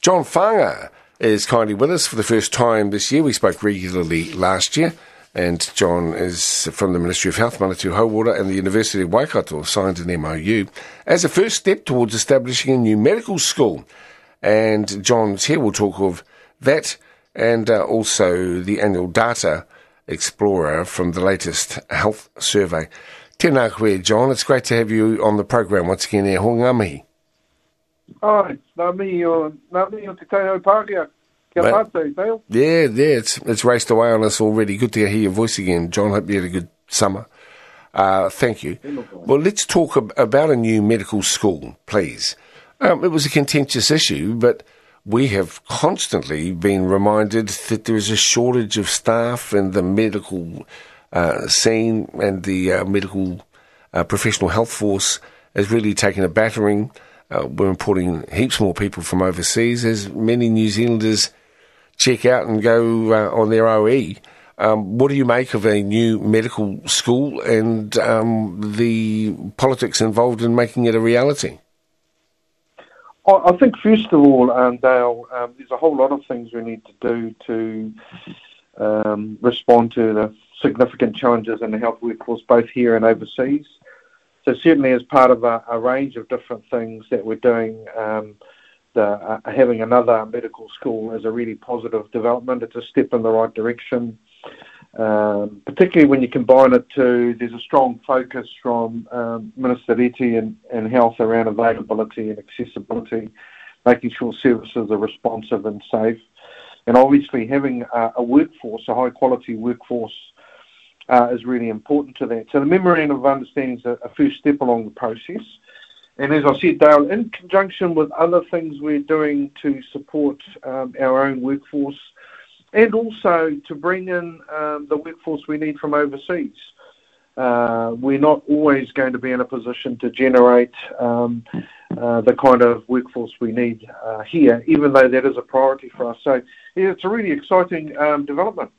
John Whanga is kindly with us for the first time this year. We spoke regularly last year, and John is from the Ministry of Health, Manatū Hauora, and the University of Waikato signed an MOU as a first step towards establishing a new medical school. And John's here. We'll talk of that and also the annual data explorer from the latest health survey. Tēnā koe, John. It's great to have you on the program once again here. Honga mihi. Ai, nā mihi o te Tauhou Pākehā. Kia tātou, Dale. Yeah, it's raced away on us already. Good to hear your voice again, John. Hope you had a good summer. Thank you. Well, let's talk about a new medical school, please. It was a contentious issue, but we have constantly been reminded that there is a shortage of staff in the medical scene, and the medical professional health force has really taken a battering. We're importing heaps more people from overseas as many New Zealanders check out and go on their OE. What do you make of a new medical school and the politics involved in making it a reality? I think, first of all, Dale, there's a whole lot of things we need to do to respond to the significant challenges in the health workforce, both here and overseas. So certainly as part of a range of different things that we're doing, having another medical school is a really positive development. It's a step in the right direction, particularly when you combine it to, there's a strong focus from Minister Reti and Health around availability and accessibility, making sure services are responsive and safe. And obviously having a workforce, a high-quality workforce, is really important to that. So the Memorandum of Understanding is a first step along the process. And as I said, Dale, in conjunction with other things we're doing to support our own workforce and also to bring in the workforce we need from overseas. We're not always going to be in a position to generate the kind of workforce we need here, even though that is a priority for us. So yeah, it's a really exciting development.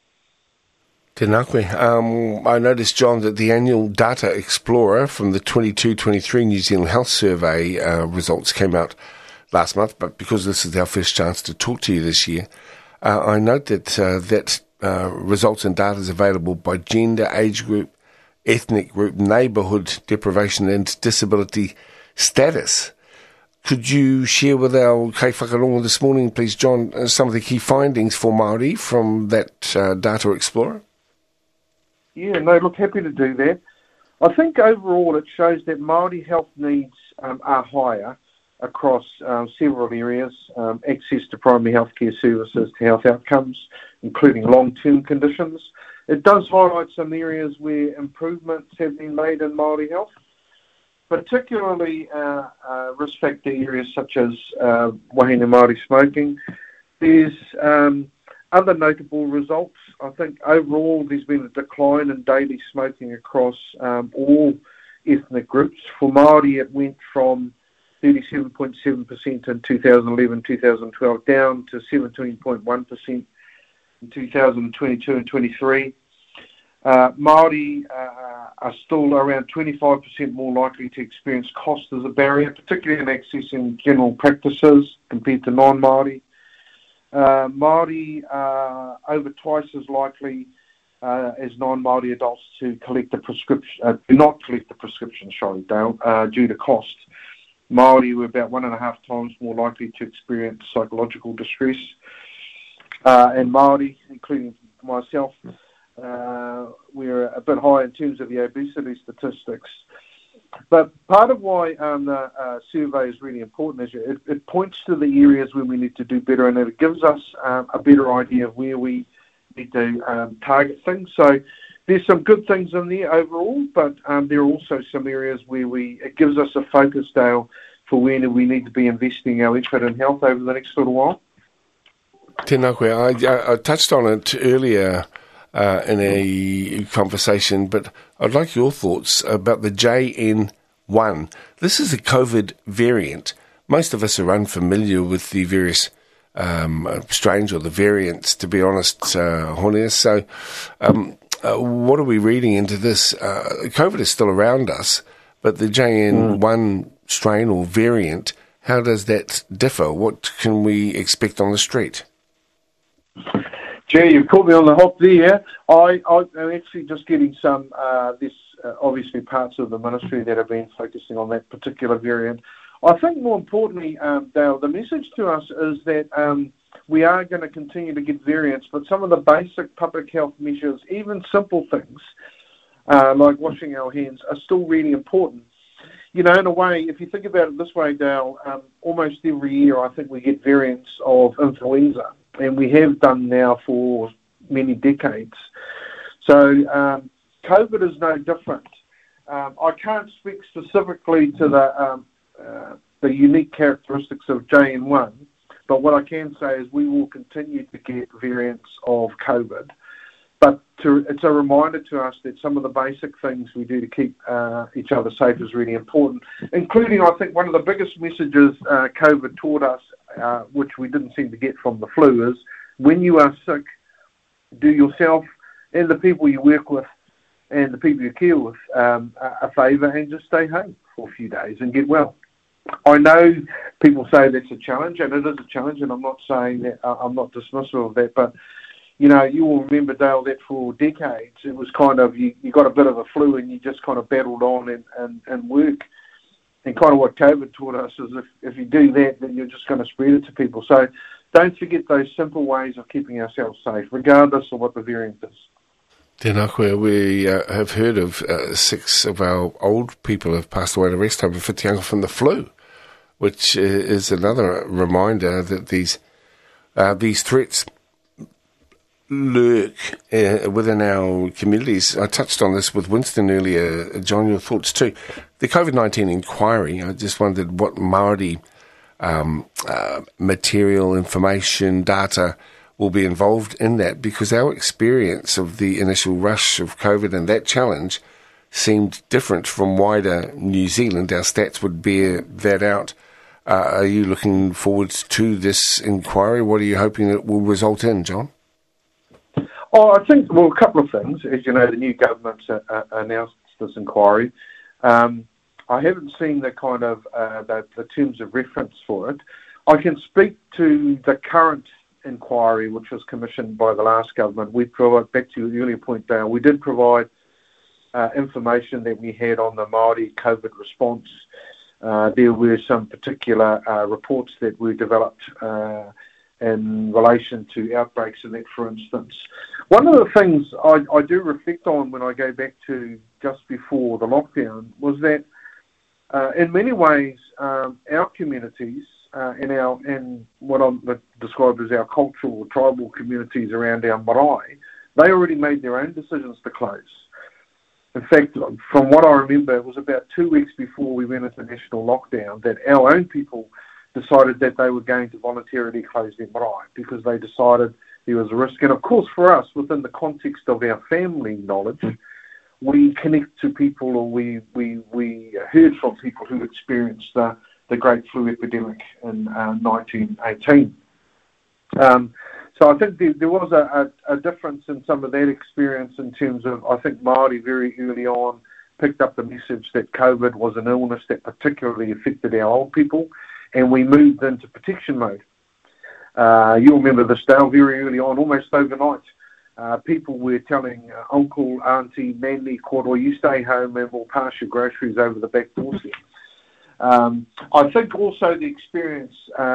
Tēnā koe. I noticed, John, that the annual Data Explorer from the 22-23 New Zealand Health Survey results came out last month, but because this is our first chance to talk to you this year, I note that results and data is available by gender, age group, ethnic group, neighbourhood, deprivation and disability status. Could you share with our Kei Whakarongo this morning, please, John, some of the key findings for Māori from that Data Explorer? Yeah, no, look, happy to do that. I think overall it shows that Māori health needs are higher across several areas, access to primary healthcare services, to health outcomes, including long-term conditions. It does highlight some areas where improvements have been made in Māori health, particularly risk factor areas such as wahine Māori smoking. There's other notable results. I think overall there's been a decline in daily smoking across all ethnic groups. For Māori, it went from 37.7% in 2011-2012 down to 17.1% in 2022 and 23. Māori are still around 25% more likely to experience cost as a barrier, particularly in accessing general practices compared to non-Māori. Māori are over twice as likely as non-Māori adults to collect a prescription, not collect the prescription, due to cost. Māori were about 1.5 times more likely to experience psychological distress. And Māori, including myself, we're a bit high in terms of the obesity statistics. But part of why the survey is really important is it points to the areas where we need to do better, and it gives us a better idea of where we need to target things. So there's some good things in there overall, but there are also some areas where it gives us a focus, Dale, for where we need to be investing our effort in health over the next little while. Tēnā koe. I touched on it earlier in a conversation, but I'd like your thoughts about the JN1. This is a COVID variant. Most of us are unfamiliar with the various strains or the variants, to be honest, Honea. So what are we reading into this? COVID is still around us, but the JN1 strain or variant How does that differ? What can we expect on the street? Gee, you've put me on the hop there. I'm actually just getting some, obviously parts of the ministry that have been focusing on that particular variant. I think more importantly, Dale, the message to us is that we are going to continue to get variants, but some of the basic public health measures, even simple things like washing our hands, are still really important. You know, in a way, if you think about it this way, Dale, almost every year I think we get variants of influenza, and we have done now for many decades. So COVID is no different. I can't speak specifically to the unique characteristics of JN1, but what I can say is we will continue to get variants of COVID. But it's a reminder to us that some of the basic things we do to keep each other safe is really important, including, I think, one of the biggest messages COVID taught us, which we didn't seem to get from the flu, is when you are sick, do yourself and the people you work with and the people you care with a favour and just stay home for a few days and get well. I know people say that's a challenge, and it is a challenge, and I'm not saying that, I'm not dismissive of that, but you know, you will remember, Dale, that for decades it was kind of, you got a bit of a flu and you just kind of battled on and work. And kind of what COVID taught us is if you do that, then you're just going to spread it to people. So don't forget those simple ways of keeping ourselves safe, regardless of what the variant is. Tēnā we have heard of 6 of our old people have passed away in a rest home in Whitianga from the flu, which is another reminder that these threats lurk within our communities. I touched on this with Winston earlier. John, your thoughts too. The COVID-19 inquiry, I just wondered what Māori material, information, data will be involved in that, because our experience of the initial rush of COVID and that challenge seemed different from wider New Zealand. Our stats would bear that out. Are you looking forward to this inquiry? What are you hoping it will result in, John? Oh, I think, well, a couple of things. As you know, the new government's announced this inquiry. I haven't seen the kind of the terms of reference for it. I can speak to the current inquiry, which was commissioned by the last government. We provide, back to your earlier point, Dale, we did provide information that we had on the Māori COVID response. There were some particular reports that were developed in relation to outbreaks in that, for instance. One of the things I do reflect on when I go back to just before the lockdown was that in many ways our communities and what I'm described as our cultural or tribal communities around our marae, they already made their own decisions to close. In fact, from what I remember, it was about 2 weeks before we went into national lockdown that our own people decided that they were going to voluntarily close their marae because they decided there was a risk. And of course, for us, within the context of our family knowledge, we connect to people, or we heard from people who experienced the Great Flu epidemic in 1918. So I think there was a difference in some of that experience in terms of, I think Māori very early on picked up the message that COVID was an illness that particularly affected our old people, and we moved into protection mode. You'll remember this, Dale, very early on, almost overnight. People were telling uncle, auntie, nanny, koroi, you stay home and we'll pass your groceries over the back doorstep. I think also the experience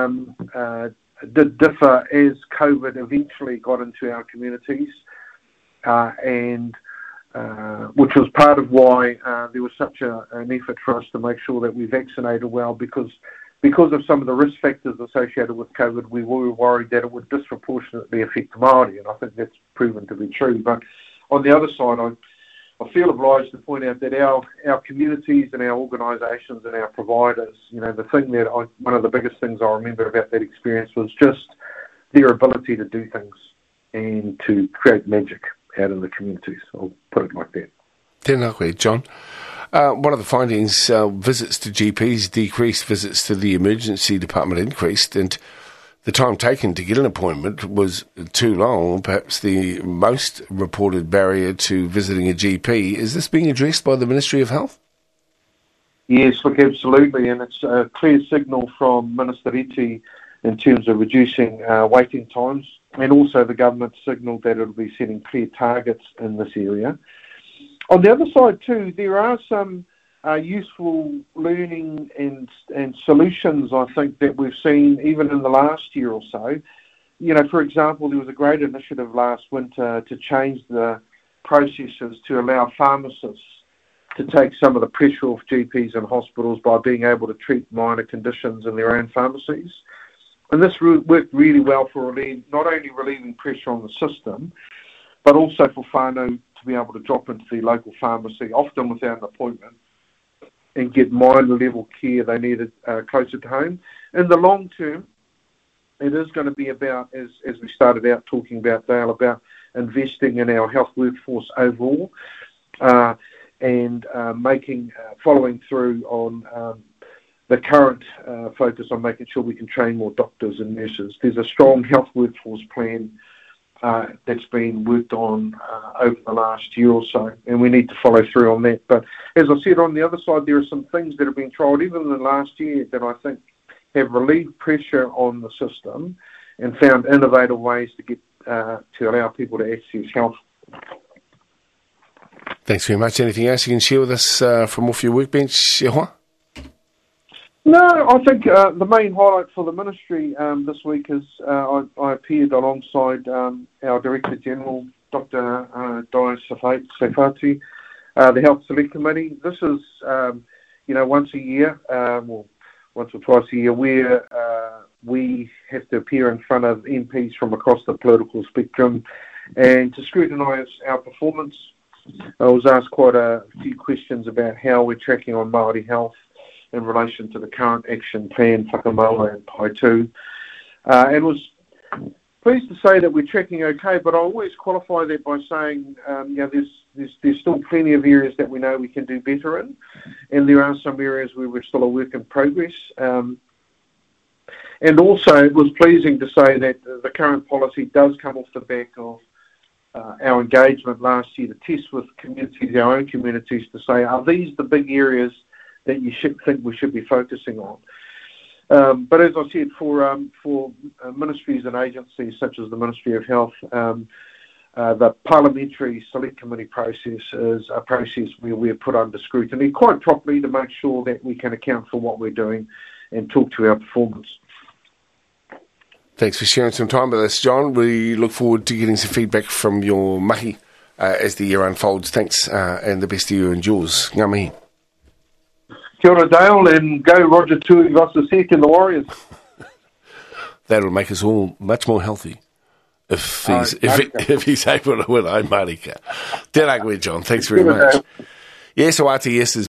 did differ as COVID eventually got into our communities, and which was part of why there was such an effort for us to make sure that we vaccinated well, because of some of the risk factors associated with COVID, we were worried that it would disproportionately affect Māori, and I think that's proven to be true. But on the other side, I feel obliged to point out that our communities and our organisations and our providers, you know, one of the biggest things I remember about that experience was just their ability to do things and to create magic out in the communities. I'll put it like that. Tēnā koe, John. One of the findings, visits to GPs decreased, visits to the emergency department increased, and the time taken to get an appointment was too long, perhaps the most reported barrier to visiting a GP. Is this being addressed by the Ministry of Health? Yes, look, absolutely, and it's a clear signal from Minister Iti in terms of reducing waiting times, and also the government signalled that it'll be setting clear targets in this area. On the other side too, there are some useful learning and solutions, I think, that we've seen even in the last year or so. You know, for example, there was a great initiative last winter to change the processes to allow pharmacists to take some of the pressure off GPs and hospitals by being able to treat minor conditions in their own pharmacies. And this worked really well for not only relieving pressure on the system, but also for whānau to be able to drop into the local pharmacy, often without an appointment, and get minor-level care they needed closer to home. In the long term, it is going to be about, as we started out talking about, Dale, about investing in our health workforce overall and following through on the current focus on making sure we can train more doctors and nurses. There's a strong health workforce plan that's been worked on over the last year or so, and we need to follow through on that. But as I said, on the other side, there are some things that have been trialled even in the last year that I think have relieved pressure on the system and found innovative ways to get to allow people to access health. Thanks very much. Anything else you can share with us from off your workbench, Ehua? No, I think the main highlight for the ministry this week is I appeared alongside our Director General, Dr. Dai Sefati, the Health Select Committee. This is, once a year, once or twice a year, where we have to appear in front of MPs from across the political spectrum and to scrutinise our performance. I was asked quite a few questions about how we're tracking on Māori health in relation to the current action plan, Whakamaua and Pai 2. And was pleased to say that we're tracking okay, but I always qualify that by saying, there's still plenty of areas that we know we can do better in, and there are some areas where we're still a work in progress. And also, it was pleasing to say that the current policy does come off the back of our engagement last year to test with communities, our own communities, to say, are these the big areas that you should think we should be focusing on? But as I said, for ministries and agencies such as the Ministry of Health, the Parliamentary Select Committee process is a process where we're put under scrutiny quite properly to make sure that we can account for what we're doing and talk to our performance. Thanks for sharing some time with us, John. We look forward to getting some feedback from your mahi as the year unfolds. Thanks, and the best to you and yours. Ngā mihi. Kia ora, Dale, and go Roger Tuivasa-Sek and the Warriors. That'll make us all much more healthy if he's able to win. Marika. Tēnā koe, John. Thanks very much. Yes, Oati, yes,